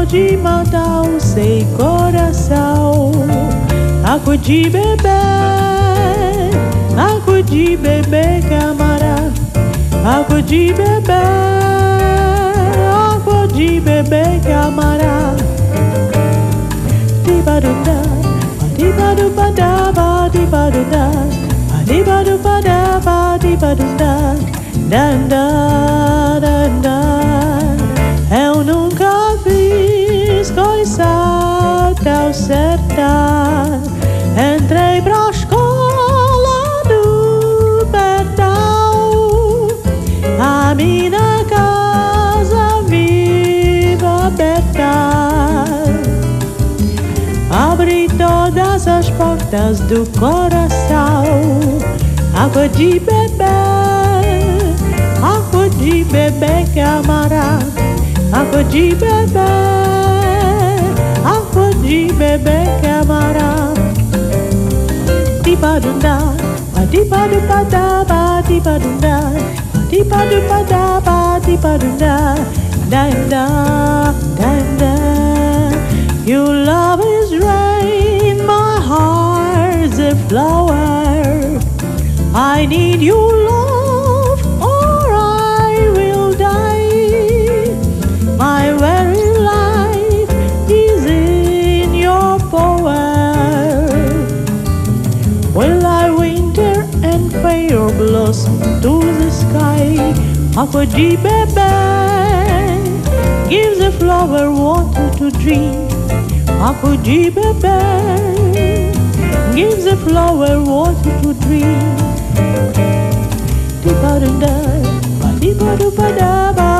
de matar o seu coração. Água de beber, água de beber, camarada. Água de beber, água de beber, camarada. Di-ba-dum-da, di-ba-dum-ba-da, ba-di-ba-dum-da, di-ba-dum-ba-da, ba-di-ba-dum-da, dan-da, dan-da. Eu nunca fiz coisa tão certa. Entrei pra escola do Perdão, a minha casa viva aberta. Abri todas as portas do coração. Água de beber, água de beber, camarada. Água de beber, água de beber, camarada. Di-ba-dum-da, ba-di-ba-dum-ba-da, ba-di-ba-dum-da, di-ba-dum-ba-da, ba-di-ba-dum-da, da-da, da-da. Your love is rain, my heart's a flower. I need your love or I will die. My very life is in your power. Will I winter and fade blossom to the sky? Água de beber gives the flower water to drink. Água de beber gives the flower water to drink. Di-ba-dum-da, ba-di-ba-dum-ba-da, ba.